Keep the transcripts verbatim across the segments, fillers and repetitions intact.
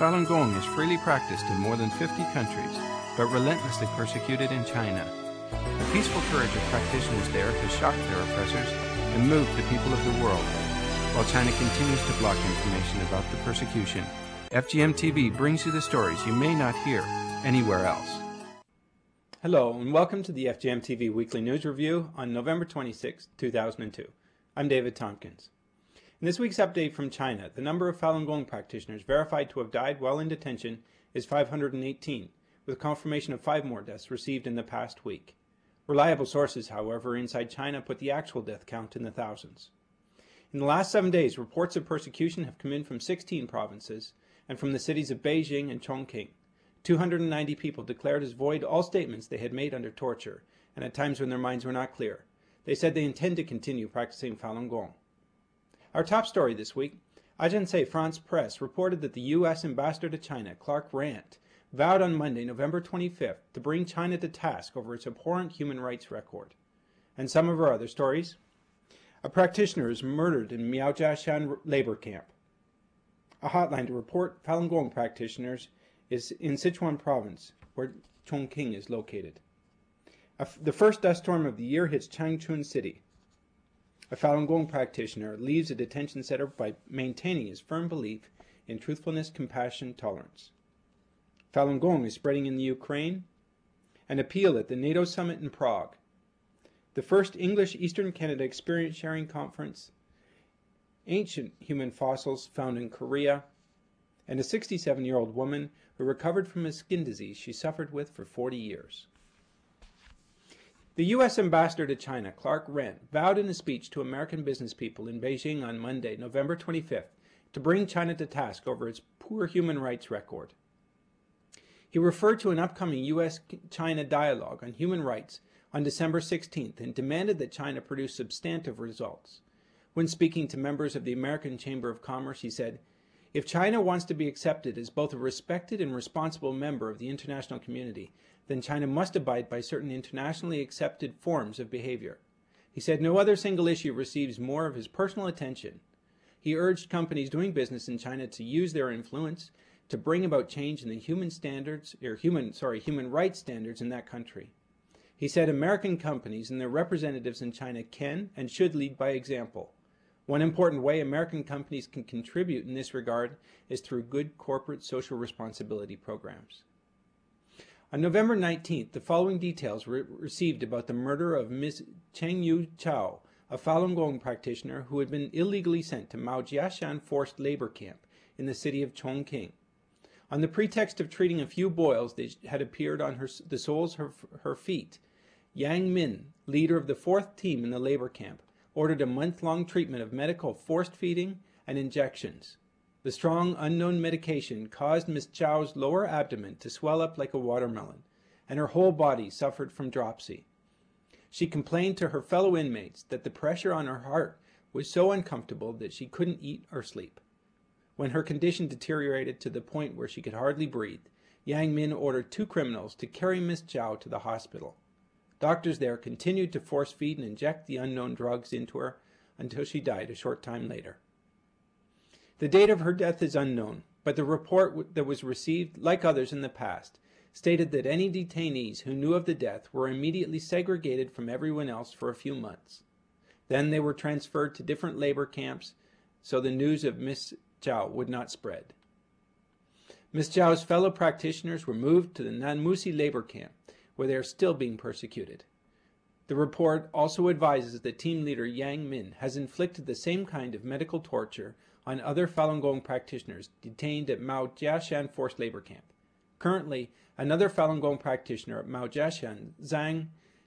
Falun Gong is freely practiced in more than fifty countries, but relentlessly persecuted in China. The peaceful courage of practitioners there has shocked their oppressors and moved the people of the world, while China continues to block information about the persecution. F G M T V brings you the stories you may not hear anywhere else. Hello, and welcome to the F G M T V Weekly News Review on November twenty-sixth, two thousand two. I'm David Tompkins. In this week's update from China, the number of Falun Gong practitioners verified to have died while in detention is five hundred eighteen, with confirmation of five more deaths received in the past week. Reliable sources, however, inside China put the actual death count in the thousands. In the last seven days, reports of persecution have come in from sixteen provinces and from the cities of Beijing and Chongqing. two hundred ninety people declared as void all statements they had made under torture, and at times when their minds were not clear. They said they intend to continue practicing Falun Gong. Our top story this week, Agence France Presse reported that the U S ambassador to China, Clark Randt, vowed on Monday, November twenty-fifth, to bring China to task over its abhorrent human rights record. And some of our other stories. A practitioner is murdered in Miaojiashan labor camp. A hotline to report Falun Gong practitioners is in Sichuan province, where Chongqing is located. The first dust storm of the year hits Changchun City. A Falun Gong practitioner leaves a detention center by maintaining his firm belief in truthfulness, compassion, tolerance. Falun Gong is spreading in the Ukraine. An appeal at the NATO summit in Prague. The first English Eastern Canada Experience Sharing Conference. Ancient human fossils found in Korea. And a sixty-seven-year-old woman who recovered from a skin disease she suffered with for forty years. The U S ambassador to China, Clark Randt, vowed in a speech to American business people in Beijing on Monday, November twenty-fifth, to bring China to task over its poor human rights record. He referred to an upcoming U S China dialogue on human rights on December sixteenth and demanded that China produce substantive results. When speaking to members of the American Chamber of Commerce, he said, "If China wants to be accepted as both a respected and responsible member of the international community, then China must abide by certain internationally accepted forms of behavior." He said no other single issue receives more of his personal attention. He urged companies doing business in China to use their influence to bring about change in the human standards, or human, sorry, human rights standards in that country. He said American companies and their representatives in China can and should lead by example. One important way American companies can contribute in this regard is through good corporate social responsibility programs. On November nineteenth, the following details were received about the murder of Miss Chengyu Chao, a Falun Gong practitioner who had been illegally sent to Miaojiashan forced labor camp in the city of Chongqing. On the pretext of treating a few boils that had appeared on her, the soles of her feet, Yang Min, leader of the fourth team in the labor camp, ordered a month-long treatment of medical forced feeding and injections. The strong, unknown medication caused Miss Chao's lower abdomen to swell up like a watermelon, and her whole body suffered from dropsy. She complained to her fellow inmates that the pressure on her heart was so uncomfortable that she couldn't eat or sleep. When her condition deteriorated to the point where she could hardly breathe, Yang Min ordered two criminals to carry Miss Chao to the hospital. Doctors there continued to force feed and inject the unknown drugs into her until she died a short time later. The date of her death is unknown, but the report that was received, like others in the past, stated that any detainees who knew of the death were immediately segregated from everyone else for a few months. Then they were transferred to different labor camps so the news of Miss Chao would not spread. Miss Chao's fellow practitioners were moved to the Nanmusi labor camp, where they are still being persecuted. The report also advises that team leader Yang Min has inflicted the same kind of medical torture on other Falun Gong practitioners detained at Miaojiashan forced labor camp. Currently, another Falun Gong practitioner at Miaojiashan, Zhang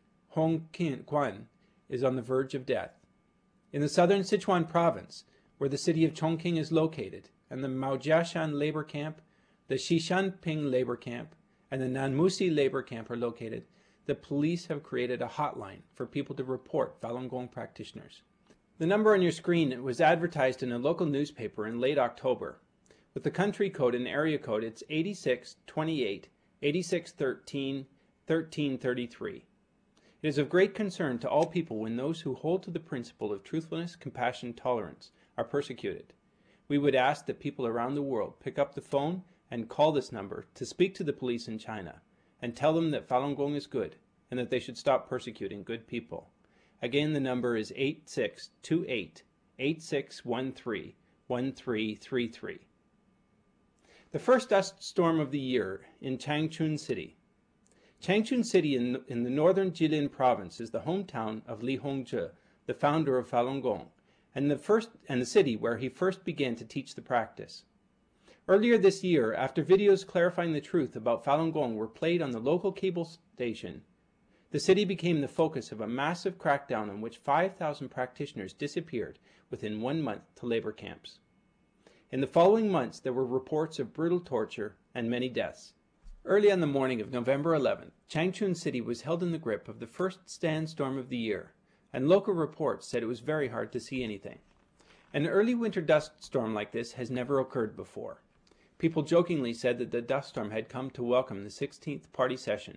Hongquan, is on the verge of death. In the southern Sichuan province, where the city of Chongqing is located, and the Miaojiashan labor camp, the Xishanping labor camp, and the Nanmusi labor camp are located, the police have created a hotline for people to report Falun Gong practitioners. The number on your screen was advertised in a local newspaper in late October. With the country code and area code, it's eighty-six twenty-eight, eighty-six thirteen, thirteen thirty-three. It is of great concern to all people when those who hold to the principle of truthfulness, compassion, tolerance are persecuted. We would ask that people around the world pick up the phone and call this number to speak to the police in China and tell them that Falun Gong is good and that they should stop persecuting good people. Again, the number is eight six two eight, eight six one three, one three three three. The first dust storm of the year in Changchun City. Changchun City in, in the northern Jilin province is the hometown of Li Hongzhi, the founder of Falun Gong, and the, first, and the city where he first began to teach the practice. Earlier this year, after videos clarifying the truth about Falun Gong were played on the local cable station, the city became the focus of a massive crackdown in which five thousand practitioners disappeared within one month to labor camps. In the following months, there were reports of brutal torture and many deaths. Early on the morning of November eleventh, Changchun City was held in the grip of the first sandstorm of the year, and local reports said it was very hard to see anything. An early winter dust storm like this has never occurred before. People jokingly said that the dust storm had come to welcome the sixteenth party session.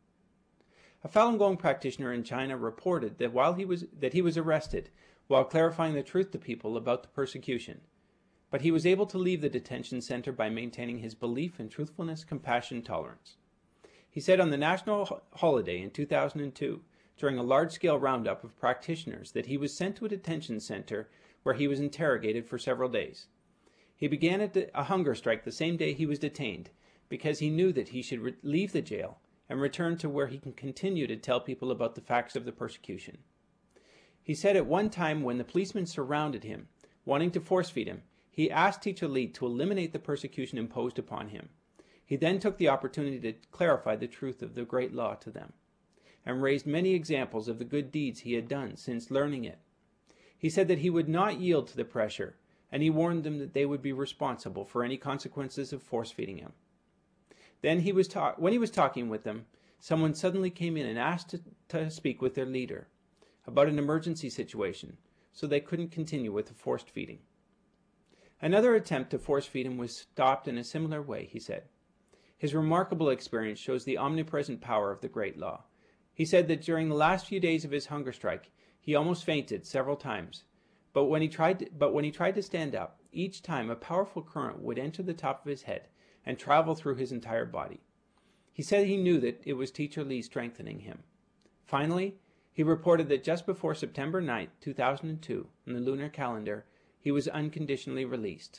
A Falun Gong practitioner in China reported that while he was that he was arrested while clarifying the truth to people about the persecution, but he was able to leave the detention center by maintaining his belief in truthfulness, compassion, tolerance. He said on the national ho- holiday in two thousand two, during a large-scale roundup of practitioners, that he was sent to a detention center where he was interrogated for several days. He began a, de- a hunger strike the same day he was detained because he knew that he should re- leave the jail and return to where he can continue to tell people about the facts of the persecution. He said at one time when the policemen surrounded him, wanting to force-feed him, he asked Teacher Li to eliminate the persecution imposed upon him. He then took the opportunity to clarify the truth of the great law to them, and raised many examples of the good deeds he had done since learning it. He said that he would not yield to the pressure, and he warned them that they would be responsible for any consequences of force-feeding him. Then he was ta- when he was talking with them, someone suddenly came in and asked to, to speak with their leader about an emergency situation, so they couldn't continue with the forced feeding. Another attempt to force-feed him was stopped in a similar way, he said. His remarkable experience shows the omnipresent power of the Great Law. He said that during the last few days of his hunger strike, he almost fainted several times, but when he tried to, but when he tried to stand up, each time a powerful current would enter the top of his head and travel through his entire body. He said he knew that it was Teacher Li strengthening him. Finally, he reported that just before September ninth, two thousand two, in the lunar calendar, he was unconditionally released.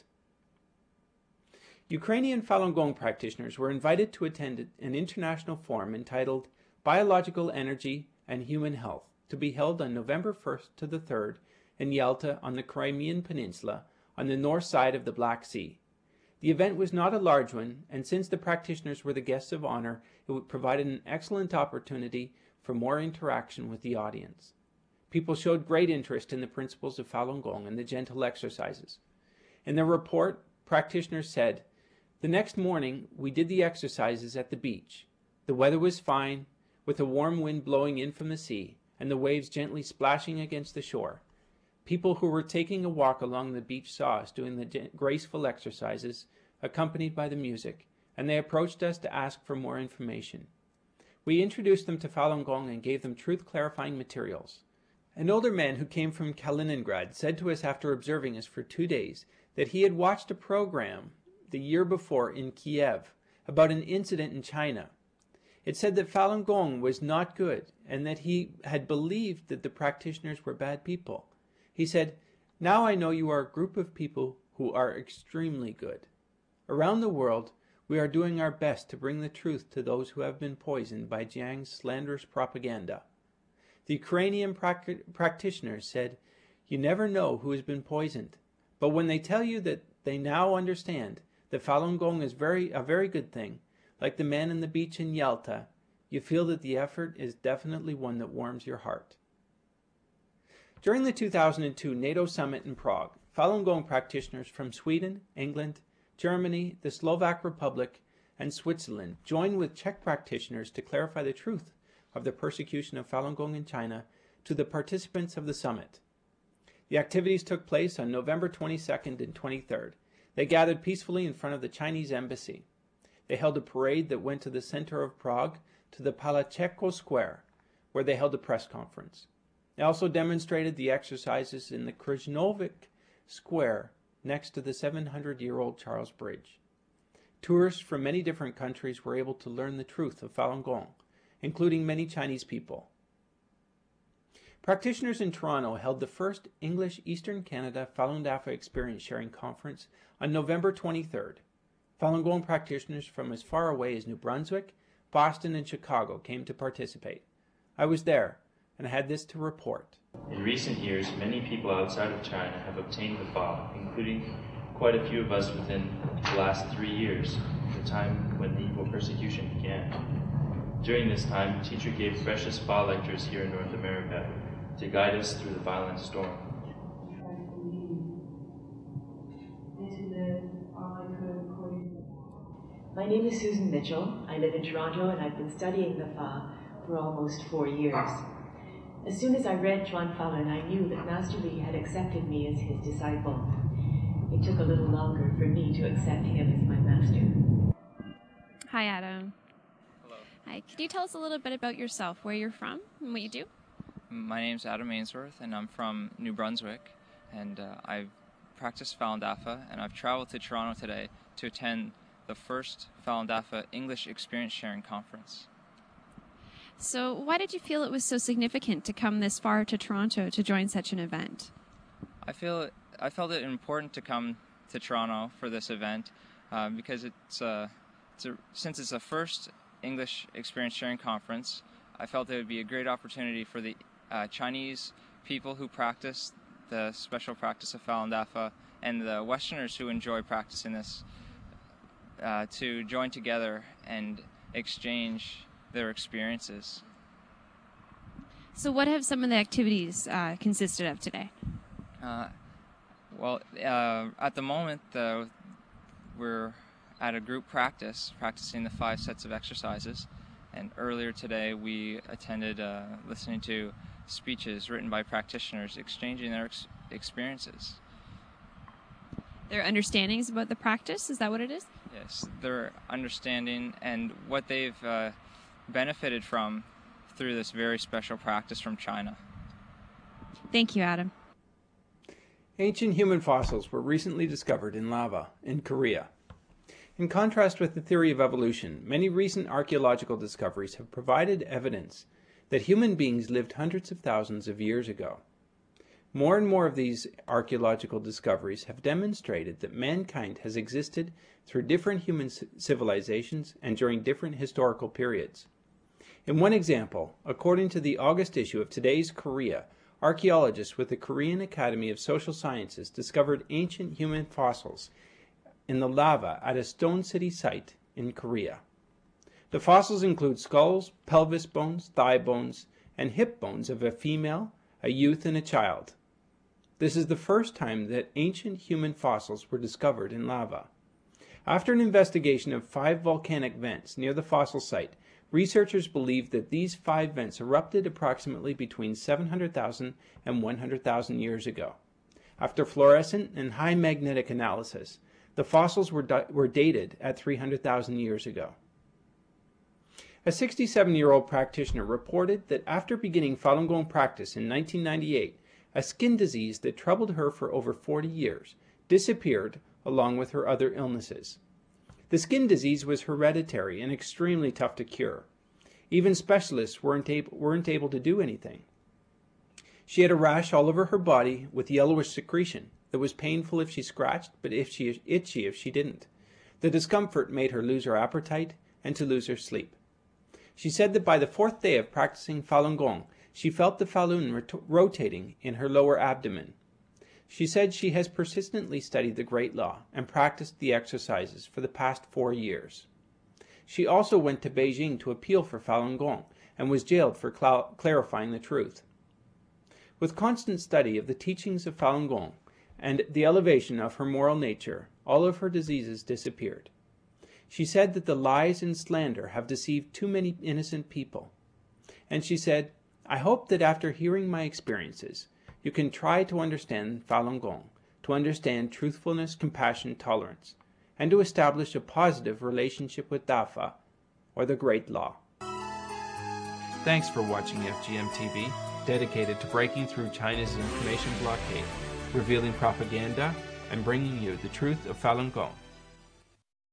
Ukrainian Falun Gong practitioners were invited to attend an international forum entitled Biological Energy and Human Health, to be held on November first to the third in Yalta on the Crimean Peninsula on the north side of the Black Sea. The event was not a large one, and since the practitioners were the guests of honor, it provided an excellent opportunity for more interaction with the audience. People showed great interest in the principles of Falun Gong and the gentle exercises. In their report, practitioners said, "The next morning, we did the exercises at the beach. The weather was fine, with a warm wind blowing in from the sea, and the waves gently splashing against the shore. People who were taking a walk along the beach saw us doing the graceful exercises, accompanied by the music, and they approached us to ask for more information. We introduced them to Falun Gong and gave them truth-clarifying materials. An older man who came from Kaliningrad said to us after observing us for two days that he had watched a program the year before in Kiev about an incident in China. It said that Falun Gong was not good and that he had believed that the practitioners were bad people. He said, 'Now I know you are a group of people who are extremely good. Around the world, we are doing our best to bring the truth to those who have been poisoned by Jiang's slanderous propaganda.' The Ukrainian prac- practitioners said, 'You never know who has been poisoned, but when they tell you that they now understand that Falun Gong is very a very good thing, like the man on the beach in Yalta, you feel that the effort is definitely one that warms your heart.' During the two thousand two NATO summit in Prague, Falun Gong practitioners from Sweden, England, Germany, the Slovak Republic, and Switzerland joined with Czech practitioners to clarify the truth of the persecution of Falun Gong in China to the participants of the summit. The activities took place on November twenty-second and twenty-third. They gathered peacefully in front of the Chinese embassy. They held a parade that went to the center of Prague to the Palacheco Square, where they held a press conference. They also demonstrated the exercises in the Krzyżowiec Square next to the seven hundred year old Charles Bridge. tourists from many different countries were able to learn the truth of Falun Gong, including many Chinese people. Practitioners in Toronto held the first English Eastern Canada Falun Dafa Experience Sharing Conference on November twenty-third. Falun Gong practitioners from as far away as New Brunswick, Boston, and Chicago came to participate. I was there, and I had this to report. In recent years, many people outside of China have obtained the Fa, including quite a few of us within the last three years, the time when the Uyghur persecution began. During this time, the teacher gave precious Fa lectures here in North America to guide us through the violent storm. My name is Susan Mitchell. I live in Toronto and I've been studying the Fa for almost four years. As soon as I read Chuan Falun, I knew that Master Li had accepted me as his disciple. It took a little longer for me to accept him as my master. Hi, Adam. Hello. Hi. Could you tell us a little bit about yourself, where you're from, and what you do? My name's Adam Ainsworth, and I'm from New Brunswick, and uh, I've practiced Falun Dafa, and I've traveled to Toronto today to attend the first Falun Dafa English Experience Sharing Conference. So why did you feel it was so significant to come this far to Toronto to join such an event? I feel it, I felt it important to come to Toronto for this event uh, because it's, uh, it's a, since it's the first English Experience Sharing Conference, I felt it would be a great opportunity for the uh, Chinese people who practice the special practice of Falun Dafa and the Westerners who enjoy practicing this uh, to join together and exchange their experiences. So what have some of the activities uh, consisted of today? Uh, well, uh, at the moment, uh, we're at a group practice, practicing the five sets of exercises. And earlier today, we attended uh, listening to speeches written by practitioners, exchanging their ex experiences. Their understandings about the practice, is that what it is? Yes, their understanding and what they've uh, benefited from through this very special practice from China. Thank you, Adam. Ancient human fossils were recently discovered in lava in Korea. In contrast with the theory of evolution, many recent archaeological discoveries have provided evidence that human beings lived hundreds of thousands of years ago. More and more of these archaeological discoveries have demonstrated that mankind has existed through different human civilizations and during different historical periods. In one example, according to the August issue of Today's Korea, archaeologists with the Korean Academy of Social Sciences discovered ancient human fossils in the lava at a Stone City site in Korea. The fossils include skulls, pelvis bones, thigh bones, and hip bones of a female, a youth, and a child. This is the first time that ancient human fossils were discovered in lava. After an investigation of five volcanic vents near the fossil site, researchers believe that these five vents erupted approximately between seven hundred thousand and one hundred thousand years ago. After fluorescent and high magnetic analysis, the fossils were, were dated at three hundred thousand years ago. A sixty-seven-year-old practitioner reported that after beginning Falun Gong practice in nineteen ninety-eight, a skin disease that troubled her for over forty years disappeared along with her other illnesses. The skin disease was hereditary and extremely tough to cure. Even specialists weren't able, weren't able to do anything. She had a rash all over her body with yellowish secretion that was painful if she scratched, but if she, itchy if she didn't. The discomfort made her lose her appetite and to lose her sleep. She said that by the fourth day of practicing Falun Gong, she felt the Falun rotating in her lower abdomen. She said she has persistently studied the Great Law and practiced the exercises for the past four years. She also went to Beijing to appeal for Falun Gong and was jailed for cl- clarifying the truth. With constant study of the teachings of Falun Gong and the elevation of her moral nature, all of her diseases disappeared. She said that the lies and slander have deceived too many innocent people. And she said, "I hope that after hearing my experiences, you can try to understand Falun Gong, to understand truthfulness, compassion, tolerance, and to establish a positive relationship with Dafa, or the Great Law." Thanks for watching F G M T V, dedicated to breaking through China's information blockade, revealing propaganda, and bringing you the truth of Falun Gong.